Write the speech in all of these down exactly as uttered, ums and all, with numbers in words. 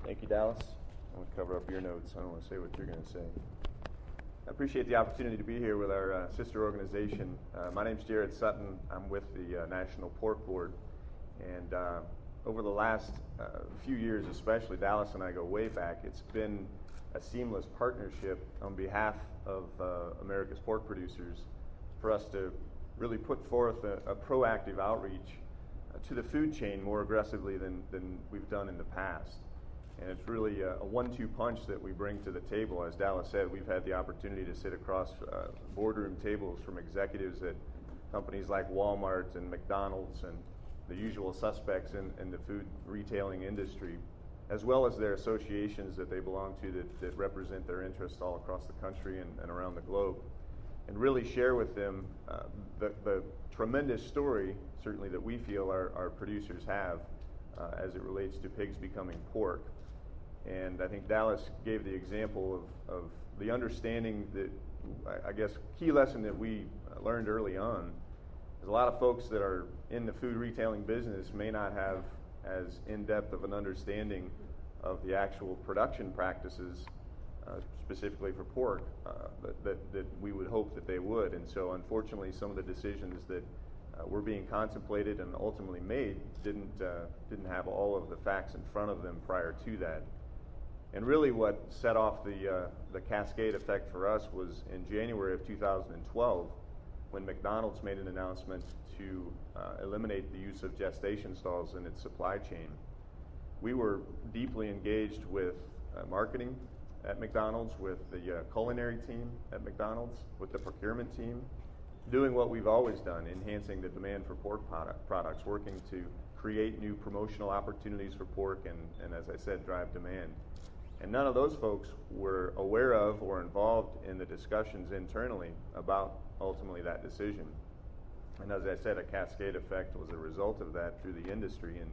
Thank you, Dallas. I'm going to cover up your notes. I don't want to say what you're going to say. I appreciate the opportunity to be here with our uh, sister organization. Uh, my name's Jared Sutton. I'm with the uh, National Pork Board. And uh, over the last uh, few years especially, Dallas and I go way back, it's been a seamless partnership on behalf of uh, America's pork producers for us to really put forth a, a proactive outreach uh, to the food chain more aggressively than, than we've done in the past. And it's really a, a one two punch that we bring to the table. As Dallas said, we've had the opportunity to sit across uh, boardroom tables from executives at companies like Walmart and McDonald's and the usual suspects in, in the food retailing industry, as well as their associations that they belong to that, that represent their interests all across the country and, and around the globe, and really share with them uh, the, the tremendous story, certainly, that we feel our, our producers have uh, as it relates to pigs becoming pork. And I think Dallas gave the example of, of the understanding that, I guess, key lesson that we learned early on is a lot of folks that are in the food retailing business may not have as in-depth of an understanding of the actual production practices, uh, specifically for pork, uh, that, that, that we would hope that they would. And so, unfortunately, some of the decisions that uh, were being contemplated and ultimately made didn't uh, didn't have all of the facts in front of them prior to that. And really what set off the, uh, the cascade effect for us was in January of two thousand twelve, when McDonald's made an announcement to uh, eliminate the use of gestation stalls in its supply chain. We were deeply engaged with uh, marketing at McDonald's, with the uh, culinary team at McDonald's, with the procurement team, doing what we've always done, enhancing the demand for pork product, products, working to create new promotional opportunities for pork and, and, as I said, drive demand. And none of those folks were aware of or involved in the discussions internally about ultimately that decision. And as I said, a cascade effect was a result of that through the industry. And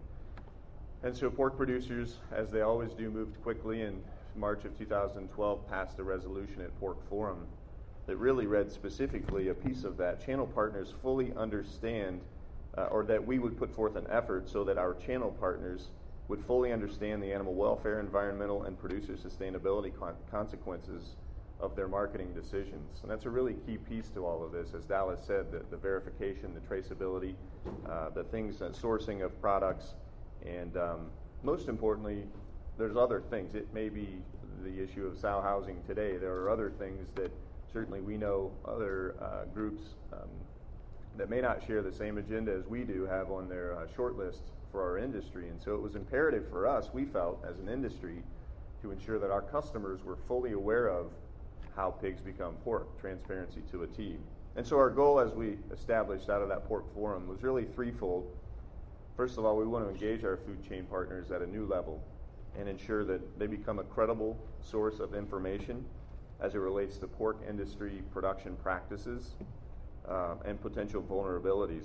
and so pork producers, as they always do, moved quickly. In March of two thousand twelve, passed a resolution at Pork Forum that really read specifically a piece of that. Channel partners fully understand, uh, or that we would put forth an effort so that our channel partners would fully understand the animal welfare, environmental, and producer sustainability con- consequences of their marketing decisions. And that's a really key piece to all of this. As Dallas said, the, the verification, the traceability, uh, the things, uh, sourcing of products, and um, most importantly, there's other things. It may be the issue of sow housing today. There are other things that certainly we know other uh, groups um, that may not share the same agenda as we do have on their uh, short list for our industry. And so it was imperative for us, we felt, as an industry, to ensure that our customers were fully aware of how pigs become pork, transparency to a T. And so our goal, as we established out of that Pork Forum, was really threefold. First of all, we want to engage our food chain partners at a new level and ensure that they become a credible source of information as it relates to pork industry production practices uh, and potential vulnerabilities.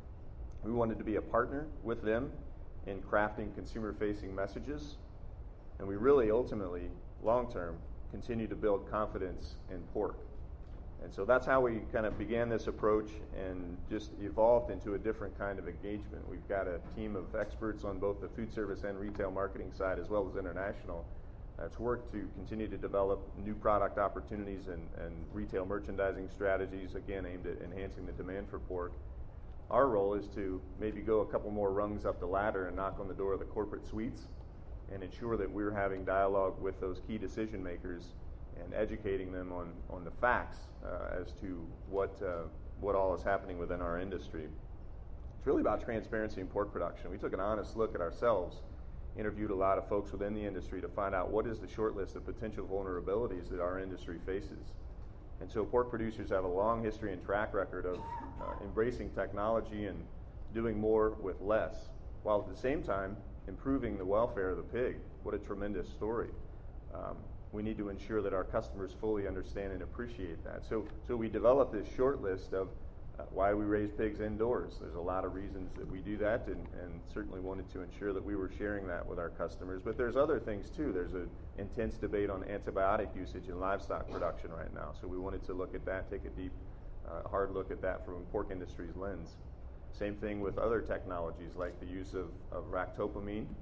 We wanted to be a partner with them in crafting consumer-facing messages, and we really ultimately, long-term, continue to build confidence in pork. And so that's how we kind of began this approach and just evolved into a different kind of engagement. We've got a team of experts on both the food service and retail marketing side, as well as international, uh, to work to continue to develop new product opportunities and, and retail merchandising strategies, again, aimed at enhancing the demand for pork. Our role is to maybe go a couple more rungs up the ladder and knock on the door of the corporate suites and ensure that we're having dialogue with those key decision makers and educating them on, on the facts uh, as to what uh, what all is happening within our industry. It's really about transparency in pork production. We took an honest look at ourselves, interviewed a lot of folks within the industry to find out what is the short list of potential vulnerabilities that our industry faces. And so pork producers have a long history and track record of uh, embracing technology and doing more with less, while at the same time improving the welfare of the pig. What a tremendous story. Um, we need to ensure that our customers fully understand and appreciate that. So, so we developed this short list of uh, why we raise pigs indoors. There's a lot of reasons that we do that, and, and certainly wanted to ensure that we were sharing that with our customers. But there's other things too. There's an intense debate on antibiotic usage in livestock production right now. So we wanted to look at that, take a deep, uh, hard look at that from pork industry's lens. Same thing with other technologies like the use of, of ractopamine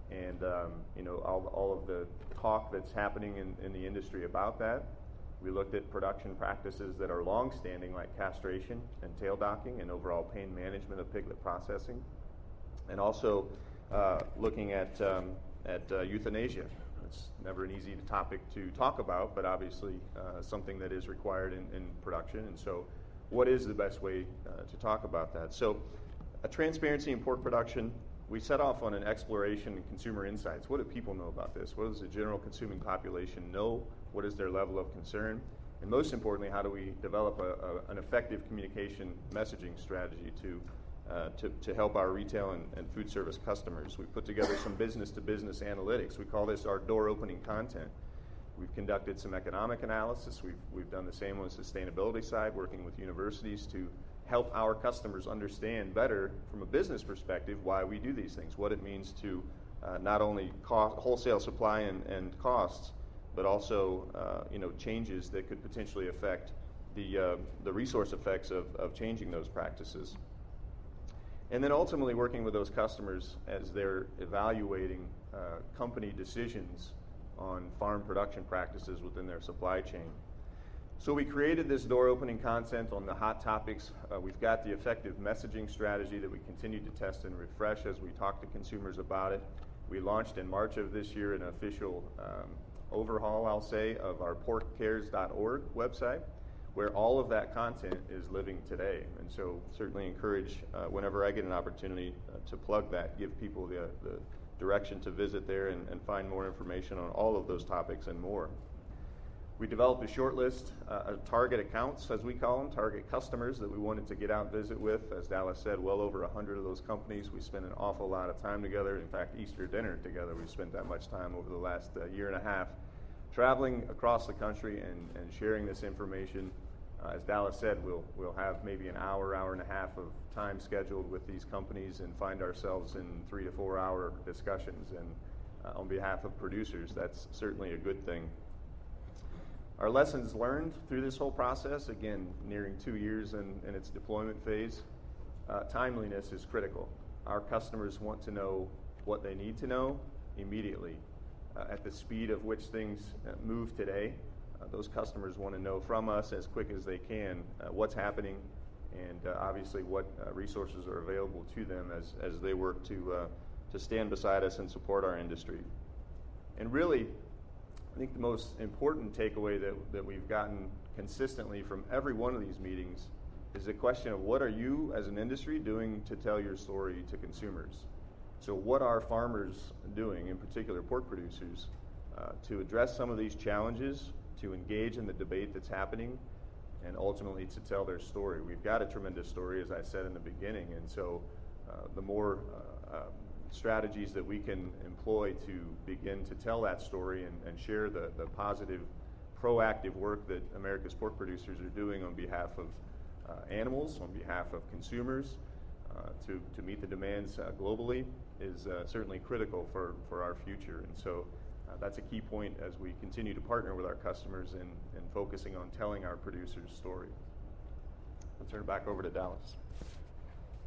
and um, you know all, all of the talk that's happening in, in the industry about that. We looked at production practices that are long-standing, like castration and tail docking and overall pain management of piglet processing, and also uh, looking at, um, at uh, euthanasia. It's never an easy topic to talk about, but obviously uh, something that is required in, in production. And so what is the best way uh, to talk about that? So a transparency in pork production, we set off on an exploration in consumer insights. What do people know about this? What does the general consuming population know? What is their level of concern? And most importantly, how do we develop a, a, an effective communication messaging strategy to, uh, to, to help our retail and, and food service customers? We put together some business-to-business analytics. We call this our door-opening content. We've conducted some economic analysis. We've, we've done the same on the sustainability side, working with universities to help our customers understand better from a business perspective why we do these things, what it means to uh, not only cost, wholesale supply and, and costs, but also uh, you know, changes that could potentially affect the, uh, the resource effects of, of changing those practices. And then ultimately working with those customers as they're evaluating uh, company decisions on farm production practices within their supply chain. So we created this door-opening content on the hot topics. Uh, we've got the effective messaging strategy that we continue to test and refresh as we talk to consumers about it. We launched in March of this year an official um, overhaul, I'll say, of our pork cares dot org website, where all of that content is living today. And so certainly encourage, uh, whenever I get an opportunity uh, to plug that, give people the, the direction to visit there and, and find more information on all of those topics and more. We developed a short list uh, of target accounts, as we call them, target customers that we wanted to get out and visit with. As Dallas said, well over one hundred of those companies. We spent an awful lot of time together. In fact, Easter dinner together, we spent that much time over the last uh, year and a half, traveling across the country and, and sharing this information. Uh, as Dallas said, we'll, we'll have maybe an hour, hour and a half of time scheduled with these companies and find ourselves in three to four hour discussions. And uh, on behalf of producers, that's certainly a good thing. Our lessons learned through this whole process, again, nearing two years in, in its deployment phase, uh, timeliness is critical. Our customers want to know what they need to know immediately. Uh, at the speed of which things uh, move today, uh, those customers want to know from us as quick as they can uh, what's happening and uh, obviously what uh, resources are available to them as, as they work to, uh, to stand beside us and support our industry. And really, I think the most important takeaway that, that we've gotten consistently from every one of these meetings is the question of what are you as an industry doing to tell your story to consumers? So what are farmers doing, in particular pork producers, uh, to address some of these challenges, to engage in the debate that's happening, and ultimately to tell their story? We've got a tremendous story, as I said in the beginning, and so uh, the more uh, um, strategies that we can employ to begin to tell that story and, and share the, the positive, proactive work that America's pork producers are doing on behalf of uh, animals, on behalf of consumers, uh, to, to meet the demands uh, globally is uh, certainly critical for, for our future. And so uh, that's a key point as we continue to partner with our customers in, in focusing on telling our producers' story. I'll turn it back over to Dallas.